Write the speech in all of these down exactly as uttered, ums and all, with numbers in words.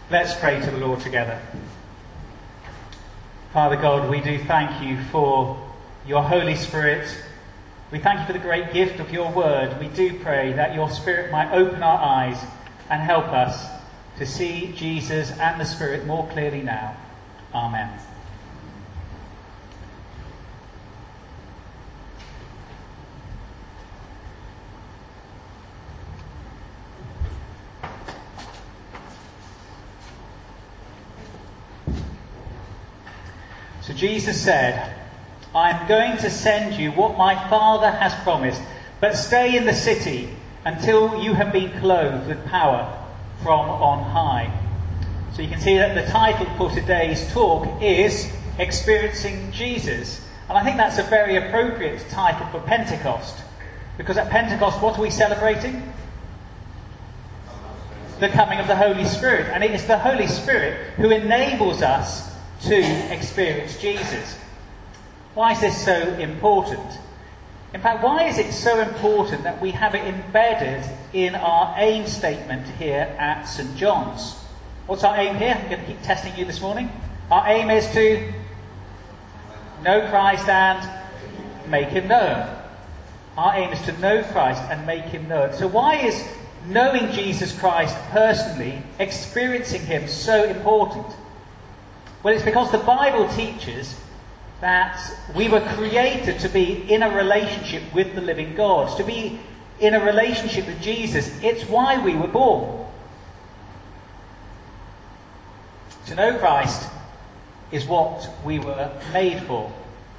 Let's pray to the Lord together. Father God, we do thank you for your Holy Spirit. We thank you for the great gift of your word. We do pray that your Spirit might open our eyes and help us to see Jesus and the Spirit more clearly now. Amen. So Jesus said, I am going to send you what my Father has promised, but stay in the city until you have been clothed with power from on high. So you can see that the title for today's talk is Experiencing Jesus. And I think that's a very appropriate title for Pentecost. Because at Pentecost, what are we celebrating? The coming of the Holy Spirit. And it is the Holy Spirit who enables us to experience Jesus. Why is this so important? In fact, why is it so important that we have it embedded in our aim statement here at St John's? What's our aim here? I'm going to keep testing you this morning. Our aim is to know Christ and make him known. Our aim is to know Christ and make him known. So why is knowing Jesus Christ personally, experiencing him, so important? Well, it's because the Bible teaches that we were created to be in a relationship with the living God, to be in a relationship with Jesus. It's why we were born. To know Christ is what we were made for.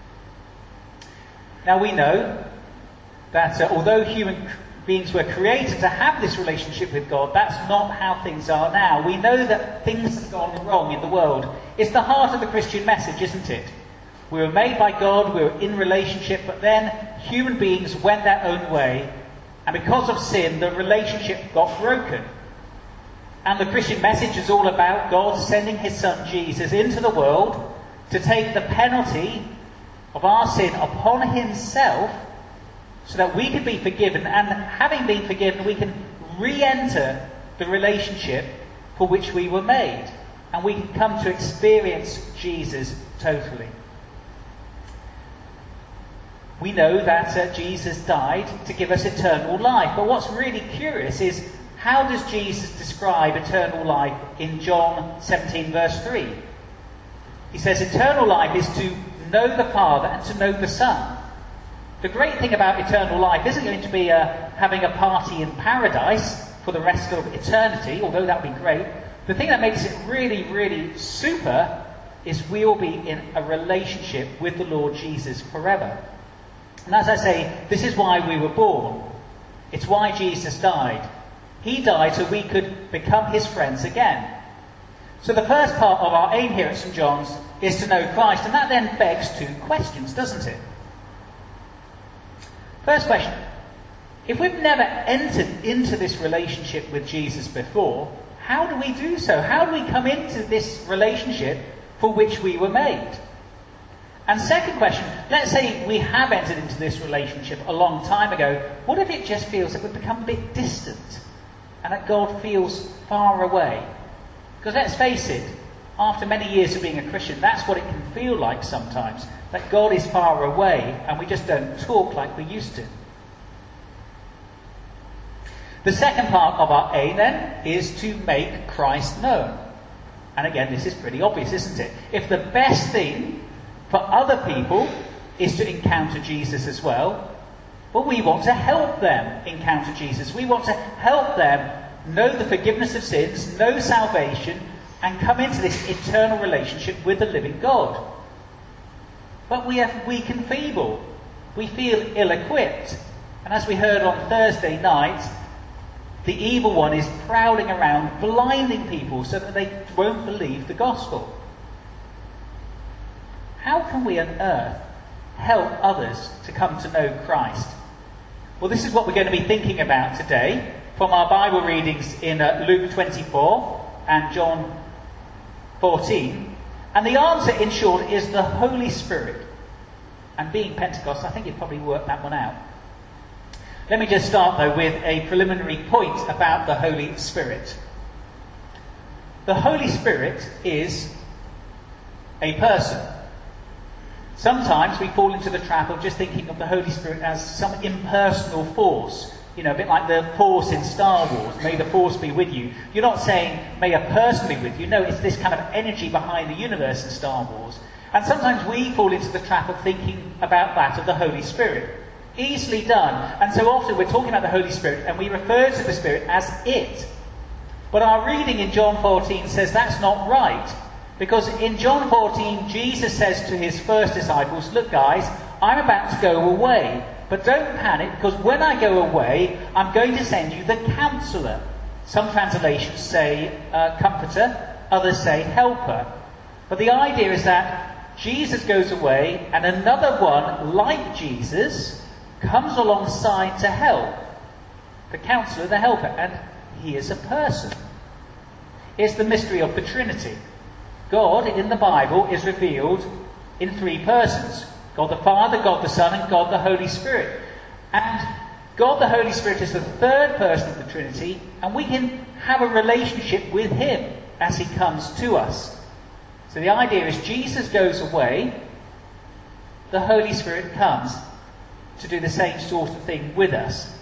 Now we know that uh, although human beings were created to have this relationship with God, that's not how things are now. We know that things have gone wrong in the world. It's the heart of the Christian message, isn't it? We were made by God, we were in relationship, but then human beings went their own way, and because of sin, the relationship got broken. And the Christian message is all about God sending his Son Jesus into the world to take the penalty of our sin upon himself, so that we could be forgiven, and having been forgiven, we can re-enter the relationship for which we were made. And we can come to experience Jesus totally. We know that uh, Jesus died to give us eternal life. But what's really curious is, how does Jesus describe eternal life in John seventeen verse three? He says eternal life is to know the Father and to know the Son. The great thing about eternal life isn't going to be uh, having a party in paradise for the rest of eternity, although that would be great. The thing that makes it really, really super is we will be in a relationship with the Lord Jesus forever. And as I say, this is why we were born. It's why Jesus died. He died so we could become his friends again. So the first part of our aim here at St John's is to know Christ, and that then begs two questions, doesn't it? First question, if we've never entered into this relationship with Jesus before, how do we do so? How do we come into this relationship for which we were made? And second question, let's say we have entered into this relationship a long time ago. What if it just feels that we've become a bit distant and that God feels far away? Because let's face it, after many years of being a Christian, that's what it can feel like sometimes. That God is far away and we just don't talk like we used to. The second part of our aim then is to make Christ known. And again, this is pretty obvious, isn't it? If the best thing for other people is to encounter Jesus as well, well, we want to help them encounter Jesus. We want to help them know the forgiveness of sins, know salvation, and come into this eternal relationship with the living God. But we are weak and feeble. We feel ill-equipped. And as we heard on Thursday night, the evil one is prowling around, blinding people so that they won't believe the gospel. How can we on earth help others to come to know Christ? Well, this is what we're going to be thinking about today from our Bible readings in uh, Luke twenty-four and John fourteen. And the answer, in short, is the Holy Spirit. And being Pentecost, I think you've probably worked that one out. Let me just start, though, with a preliminary point about the Holy Spirit. the Holy Spirit is a person. Sometimes we fall into the trap of just thinking of the Holy Spirit as some impersonal force. You know, a bit like the Force in Star Wars. May the Force be with you. You're not saying, may a person be with you. No, it's this kind of energy behind the universe in Star Wars. And sometimes we fall into the trap of thinking about that of the Holy Spirit. Easily done. And so often we're talking about the Holy Spirit and we refer to the Spirit as it. But our reading in John fourteen says that's not right. Because in John fourteen, Jesus says to his first disciples, look guys, I'm about to go away. But don't panic, because when I go away, I'm going to send you the Counselor. Some translations say uh, Comforter, others say Helper. But the idea is that Jesus goes away and another one, like Jesus, comes alongside to help. The Counselor, the Helper, and he is a person. It's the mystery of the Trinity. God, in the Bible, is revealed in three persons. God the Father, God the Son, and God the Holy Spirit. And God the Holy Spirit is the third person of the Trinity, and we can have a relationship with him as he comes to us. So the idea is Jesus goes away, the Holy Spirit comes to do the same sort of thing with us.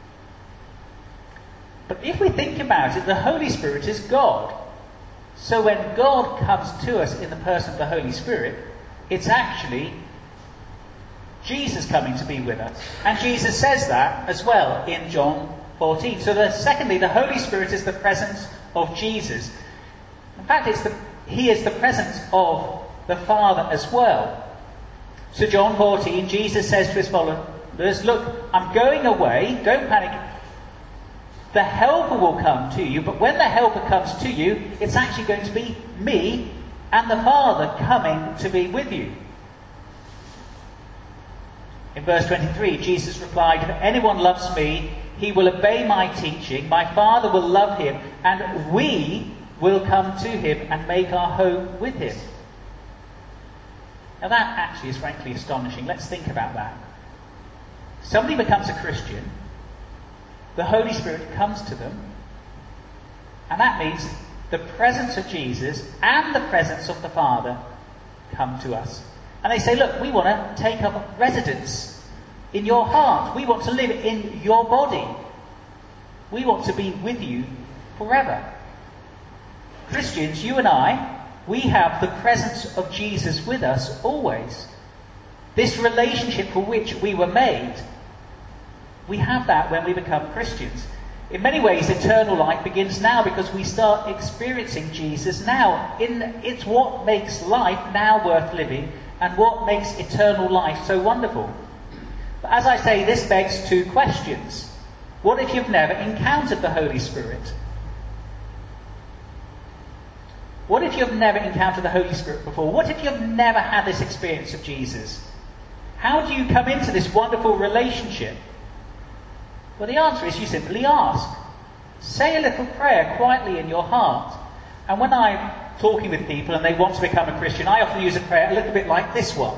But if we think about it, the Holy Spirit is God. So when God comes to us in the person of the Holy Spirit, it's actually Jesus coming to be with us. And Jesus says that as well in John fourteen. So the, secondly, the Holy Spirit is the presence of Jesus. In fact, it's the, he is the presence of the Father as well. So John fourteen, Jesus says to his followers, look, I'm going away, don't panic. The Helper will come to you, but when the Helper comes to you, it's actually going to be me and the Father coming to be with you. In verse twenty-three, Jesus replied, if anyone loves me, he will obey my teaching. My Father will love him, and we will come to him and make our home with him. Now that actually is frankly astonishing. Let's think about that. Somebody becomes a Christian, the Holy Spirit comes to them, and that means the presence of Jesus and the presence of the Father come to us. And they say, look, we want to take up residence in your heart. We want to live in your body. We want to be with you forever. Christians, you and I, we have the presence of Jesus with us always. This relationship for which we were made, we have that when we become Christians. In many ways, eternal life begins now because we start experiencing Jesus now. In, it's what makes life now worth living and what makes eternal life so wonderful. But as I say, this begs two questions. What if you've never encountered the Holy Spirit? What if you've never encountered the Holy Spirit before? What if you've never had this experience of Jesus? How do you come into this wonderful relationship? Well, the answer is you simply ask. Say a little prayer quietly in your heart. And when I'm talking with people and they want to become a Christian, I often use a prayer a little bit like this one.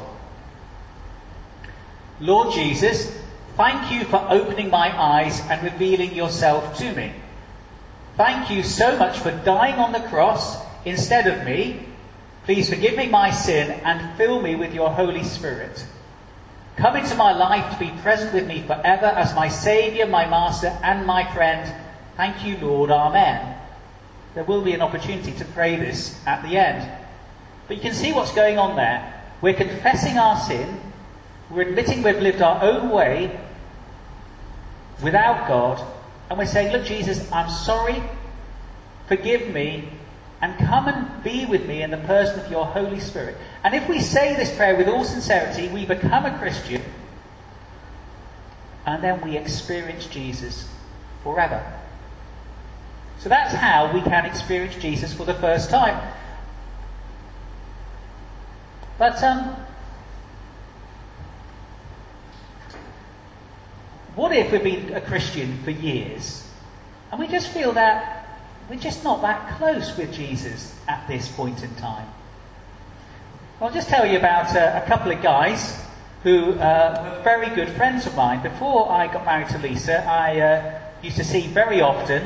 Lord Jesus, thank you for opening my eyes and revealing yourself to me. Thank you so much for dying on the cross instead of me. Please forgive me my sin and fill me with your Holy Spirit. Come into my life to be present with me forever as my Saviour, my Master and my friend. Thank you, Lord. Amen. There will be an opportunity to pray this at the end. But you can see what's going on there. We're confessing our sin. We're admitting we've lived our own way without God. And we're saying, look, Jesus, I'm sorry. Forgive me. And come and be with me in the person of your Holy Spirit. And if we say this prayer with all sincerity, we become a Christian. And then we experience Jesus forever. So that's how we can experience Jesus for the first time. But um, what if we've been a Christian for years and we just feel that we're just not that close with Jesus at this point in time? I'll just tell you about uh, a couple of guys who uh, were very good friends of mine. Before I got married to Lisa, I uh, used to see very often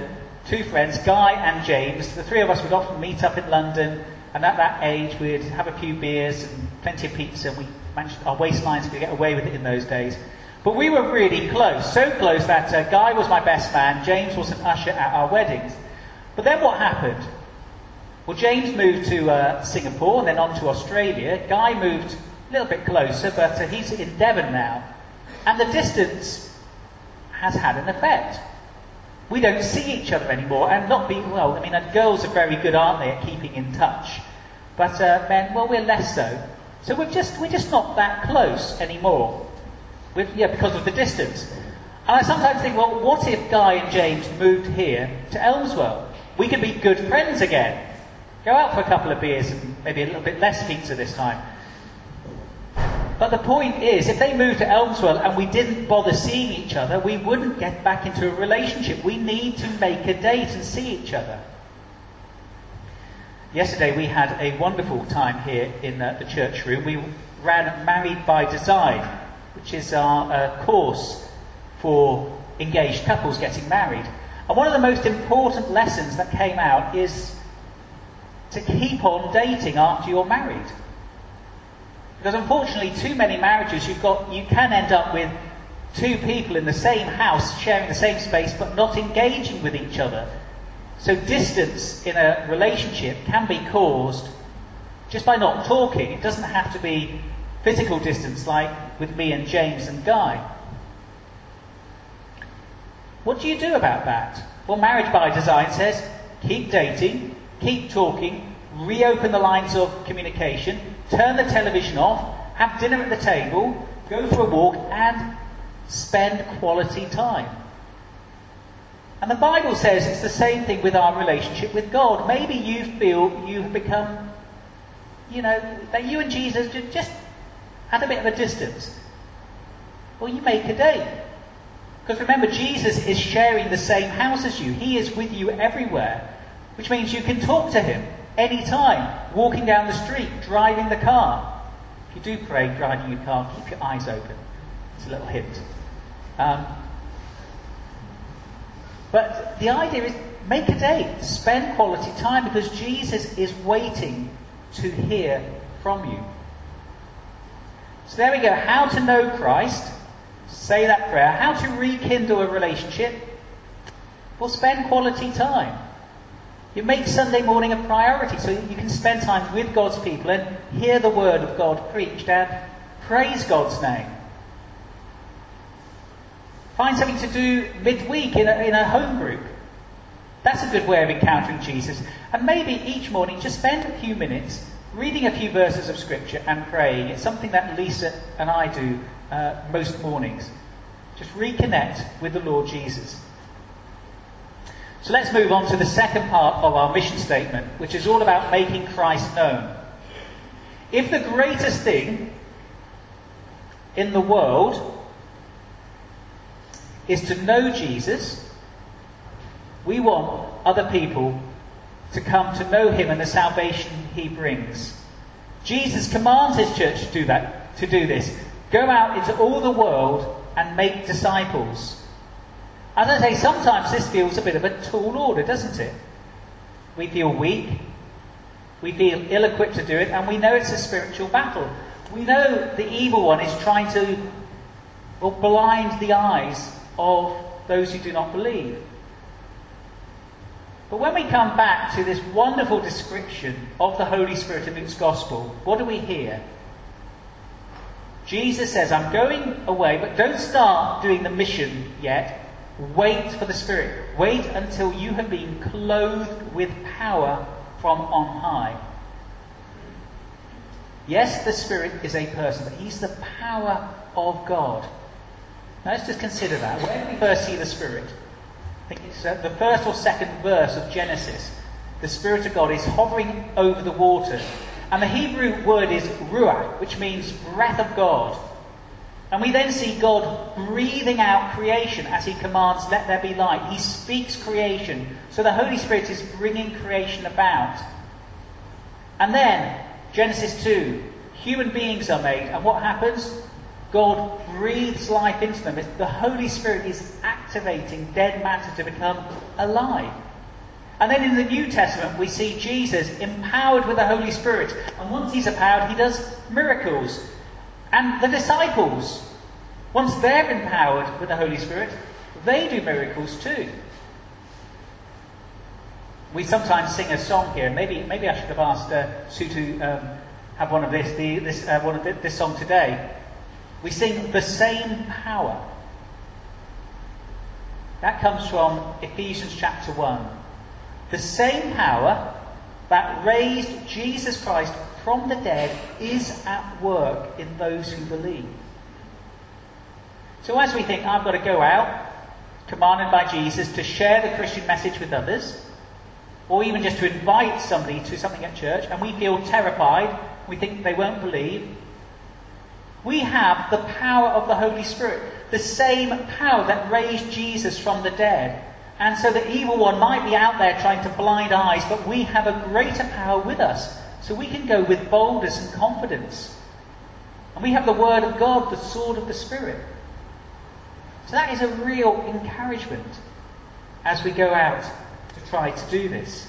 two friends, Guy and James. The three of us would often meet up in London, and at that age we'd have a few beers and plenty of pizza. We managed, our waistlines could get away with it in those days. But we were really close, so close that uh, Guy was my best man, James was an usher at our weddings. But then what happened? Well, James moved to uh, Singapore and then on to Australia. Guy moved a little bit closer, but uh, he's in Devon now. And the distance has had an effect. We don't see each other anymore, and not being, well, I mean, uh, girls are very good, aren't they, at keeping in touch. But uh, men, well, we're less so. So we're just, we're just not that close anymore. With, yeah, because of the distance. And I sometimes think, well, what if Guy and James moved here to Elmswell? We could be good friends again. Go out for a couple of beers and maybe a little bit less pizza this time. But the point is, if they moved to Elmswell and we didn't bother seeing each other, we wouldn't get back into a relationship. We need to make a date and see each other. Yesterday we had a wonderful time here in uh, the church room. We ran Married by Design, which is our uh, course for engaged couples getting married. And one of the most important lessons that came out is to keep on dating after you're married. Because unfortunately, too many marriages, you've got, you can end up with two people in the same house, sharing the same space, but not engaging with each other. So distance in a relationship can be caused just by not talking. It doesn't have to be physical distance like with me and James and Guy. What do you do about that? Well, Marriage by Design says, keep dating, keep talking, reopen the lines of communication, turn the television off, have dinner at the table, go for a walk, and spend quality time. And the Bible says it's the same thing with our relationship with God. Maybe you feel you've become, you know, that you and Jesus just at a bit of a distance. Well, you make a date. Because remember, Jesus is sharing the same house as you. He is with you everywhere. Which means you can talk to him anytime. Walking down the street, driving the car. If you do pray driving your car, keep your eyes open. It's a little hint. Um, but the idea is, make a date. Spend quality time, because Jesus is waiting to hear from you. So there we go. How to know Christ. Say that prayer. How to rekindle a relationship. Well, spend quality time. You make Sunday morning a priority so you can spend time with God's people and hear the word of God preached and praise God's name. Find something to do midweek in a, in a home group. That's a good way of encountering Jesus. And maybe each morning just spend a few minutes reading a few verses of Scripture and praying. It's something that Lisa and I do uh, most mornings. Just reconnect with the Lord Jesus. So let's move on to the second part of our mission statement, which is all about making Christ known. If the greatest thing in the world is to know Jesus, we want other people to come to know him and the salvation he brings. Jesus commands his church to do that, to do this. Go out into all the world and make disciples. As I say, sometimes this feels a bit of a tall order, doesn't it? We feel weak, we feel ill-equipped to do it, and we know it's a spiritual battle. We know the evil one is trying to well, blind the eyes of those who do not believe. But when we come back to this wonderful description of the Holy Spirit in Luke's Gospel, what do we hear? Jesus says, I'm going away, but don't start doing the mission yet. Wait for the Spirit. Wait until you have been clothed with power from on high. Yes, the Spirit is a person, but he's the power of God. Now let's just consider that. Where do we first see the Spirit? I think it's uh, the first or second verse of Genesis. The Spirit of God is hovering over the waters. And the Hebrew word is ruach, which means breath of God. And we then see God breathing out creation as he commands, let there be light. He speaks creation. So the Holy Spirit is bringing creation about. And then, Genesis two, human beings are made. And what happens? God breathes life into them. The Holy Spirit is activating dead matter to become alive. And then in the New Testament, we see Jesus empowered with the Holy Spirit. And once he's empowered, he does miracles. And the disciples, once they're empowered with the Holy Spirit, they do miracles too. We sometimes sing a song here. Maybe, maybe I should have asked uh, Sue to um, have one of this, the, this, uh, one of the, this song today. We sing "The Same Power." That comes from Ephesians chapter one. The same power that raised Jesus Christ from the dead is at work in those who believe. So as we think, I've got to go out, commanded by Jesus, to share the Christian message with others, or even just to invite somebody to something at church, and we feel terrified, we think they won't believe, we have the power of the Holy Spirit, the same power that raised Jesus from the dead. And so the evil one might be out there trying to blind eyes, but we have a greater power with us. So we can go with boldness and confidence. And we have the Word of God, the sword of the Spirit. So that is a real encouragement as we go out to try to do this.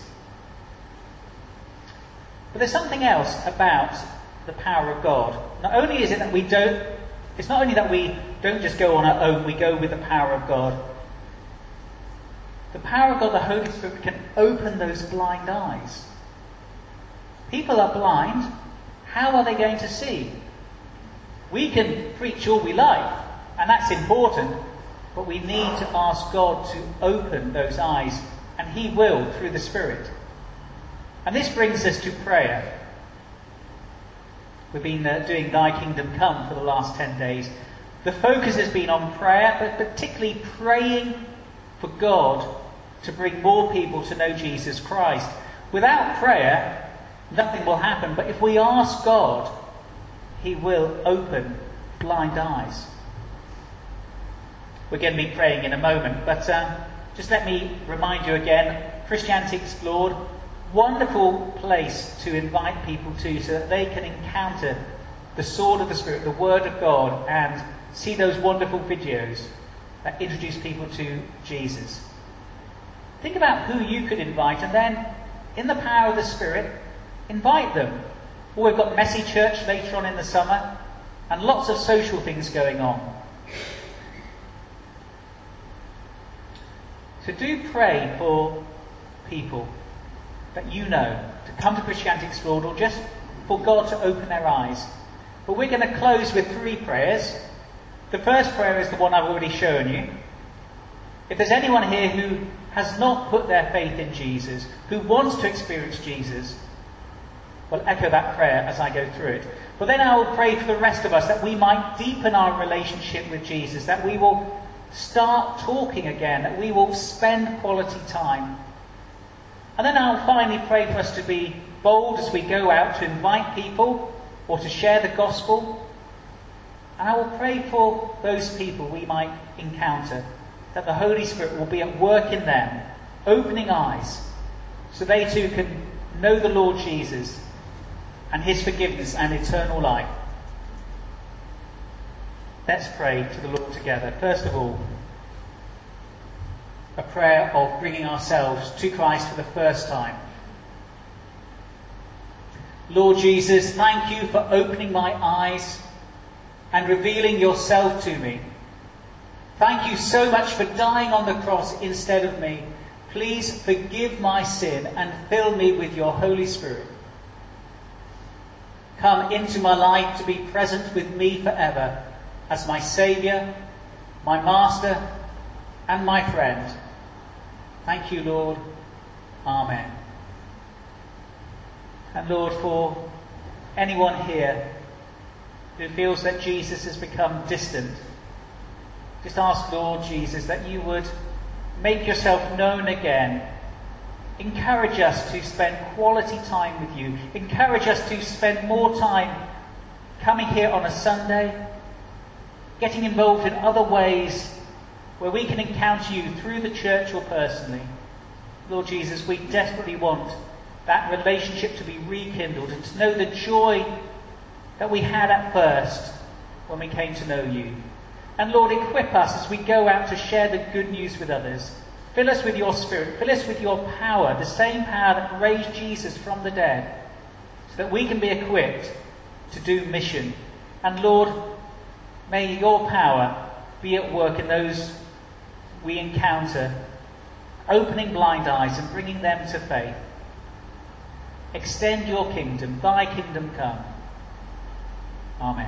But there's something else about the power of God. Not only is it that we don't, it's not only that we don't just go on our own, we go with the power of God. The power of God, the Holy Spirit, can open those blind eyes. People are blind. How are they going to see? We can preach all we like, and that's important, but we need to ask God to open those eyes, and He will through the Spirit. And this brings us to prayer. We've been uh, doing Thy Kingdom Come for the last ten days. The focus has been on prayer, but particularly praying for God to bring more people to know Jesus Christ. Without prayer, nothing will happen. But if we ask God, He will open blind eyes. We're going to be praying in a moment, but um, just let me remind you again, Christianity Explored, wonderful place to invite people to so that they can encounter the sword of the Spirit, the Word of God, and see those wonderful videos that introduce people to Jesus. Think about who you could invite, and then, in the power of the Spirit, invite them. Well, we've got Messy Church later on in the summer, and lots of social things going on. So do pray for people that you know to come to Christianity Explored, or just for God to open their eyes. But we're going to close with three prayers. The first prayer is the one I've already shown you. If there's anyone here who has not put their faith in Jesus, who wants to experience Jesus, well, echo that prayer as I go through it. But then I will pray for the rest of us that we might deepen our relationship with Jesus, that we will start talking again, that we will spend quality time. And then I'll finally pray for us to be bold as we go out to invite people or to share the gospel. And I will pray for those people we might encounter, that the Holy Spirit will be at work in them, opening eyes, so they too can know the Lord Jesus and His forgiveness and eternal life. Let's pray to the Lord together. First of all, a prayer of bringing ourselves to Christ for the first time. Lord Jesus, thank you for opening my eyes and revealing yourself to me. Thank you so much for dying on the cross instead of me. Please forgive my sin and fill me with your Holy Spirit. Come into my life to be present with me forever as my Saviour, my Master, and my friend. Thank you, Lord. Amen. And Lord, for anyone here who feels that Jesus has become distant, just ask, Lord Jesus, that you would make yourself known again. Encourage us to spend quality time with you. Encourage us to spend more time coming here on a Sunday, getting involved in other ways where we can encounter you through the church or personally. Lord Jesus, we desperately want that relationship to be rekindled and to know the joy that we had at first when we came to know you. And Lord, equip us as we go out to share the good news with others. Fill us with your Spirit. Fill us with your power, the same power that raised Jesus from the dead, so that we can be equipped to do mission. And Lord, may your power be at work in those we encounter, opening blind eyes and bringing them to faith. Extend your kingdom. Thy kingdom come. Amen.